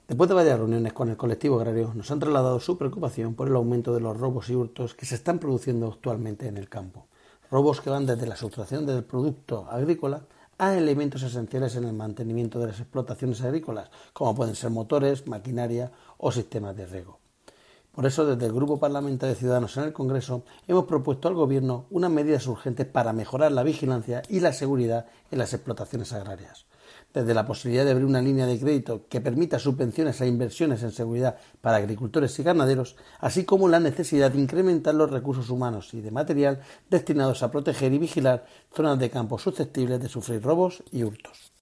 Después de varias reuniones con el colectivo agrario, nos han trasladado su preocupación por el aumento de los robos y hurtos que se están produciendo actualmente en el campo. Robos que van desde la sustracción del producto agrícola a elementos esenciales en el mantenimiento de las explotaciones agrícolas, como pueden ser motores, maquinaria o sistemas de riego. Por eso, desde el Grupo Parlamentario de Ciudadanos en el Congreso, hemos propuesto al Gobierno unas medidas urgentes para mejorar la vigilancia y la seguridad en las explotaciones agrarias. Desde la posibilidad de abrir una línea de crédito que permita subvenciones a inversiones en seguridad para agricultores y ganaderos, así como la necesidad de incrementar los recursos humanos y de material destinados a proteger y vigilar zonas de campo susceptibles de sufrir robos y hurtos.